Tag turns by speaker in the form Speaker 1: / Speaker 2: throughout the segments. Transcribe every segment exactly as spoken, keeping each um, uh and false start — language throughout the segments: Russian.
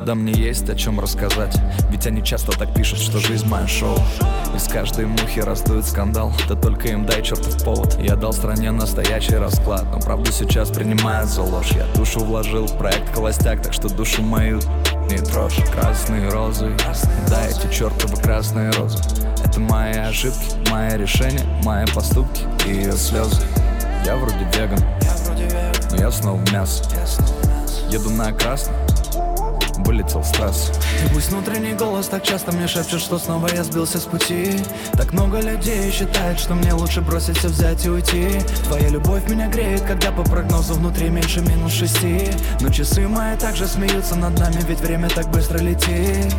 Speaker 1: Да мне есть о чем рассказать, ведь они часто так пишут, что жизнь моя шоу. Из каждой мухи раздует скандал, да только им дай чертов повод. Я дал стране настоящий расклад, но правду сейчас принимают за ложь. Я душу вложил в проект «Холостяк», так что душу мою не трожь. Красные розы, да эти чертовы красные розы. Это мои ошибки, мои решения, мои поступки и ее слезы. Я вроде веган, но я снова в мясо. Еду на красный, вылетел с трассы. И пусть внутренний голос так часто мне шепчет, что снова я сбился с пути. Так много людей считает, что мне лучше бросить все, взять и уйти. Твоя любовь меня греет, когда по прогнозу внутри меньше минус шести. Но часы мои также смеются над нами, ведь время так быстро летит.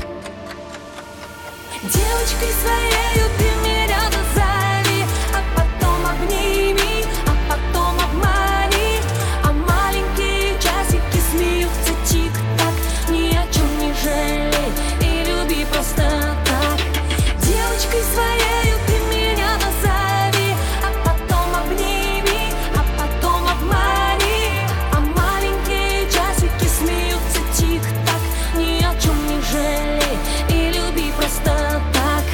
Speaker 2: Девочкой своею ты меня назови, а потом обними, а потом обмани. А маленькие часики смеются тик-так, ни о чем не жалей и люби просто так. Девочкой своею ты меня назови, а потом обними, а потом обмани. А маленькие часики смеются тик-так, ни о чем не жалей и люби просто так.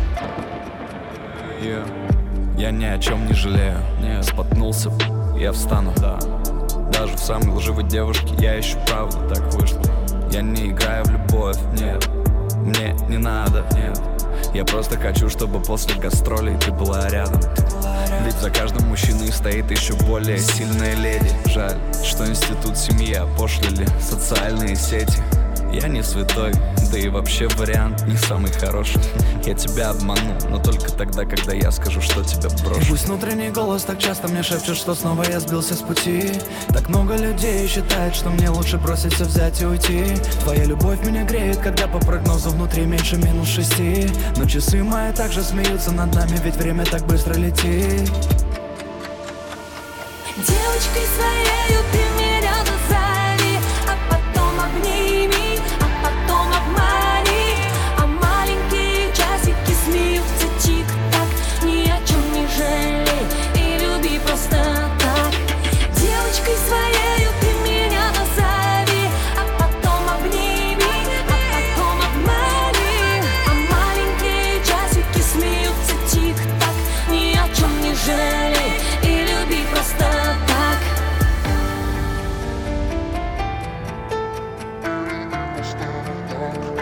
Speaker 1: Yeah. Я ни о чем не жалею, не споткнулся, я встану, да. Даже в самой лживой девушке я ищу правду, так вышло. Я не играю в любовь, нет, мне не надо, нет. Я просто хочу, чтобы после гастролей ты была рядом. Ведь за каждым мужчиной стоит еще более сильная леди. Жаль, что институт семьи опошлили социальные сети. Я не святой, да и вообще вариант не самый хороший. Я тебя обману, но только тогда, когда я скажу, что тебя брошу. И пусть внутренний голос так часто мне шепчет, что снова я сбился с пути. Так много людей считает, что мне лучше бросить все, взять и уйти. Твоя любовь меня греет, когда по прогнозу внутри меньше минус шести. Но часы мои также смеются над нами, ведь время так быстро летит.
Speaker 2: Девочкой своею ты меня назови, а потом обними, а потом обмани. А маленькие часики смеются тик-так, ни о чем не жалей и люби просто так. Девочкой своею ты меня назови, а потом обними, а потом обмани. А маленькие часики смеются тик-так, ни о чем не жалей и люби просто так.
Speaker 3: Stop.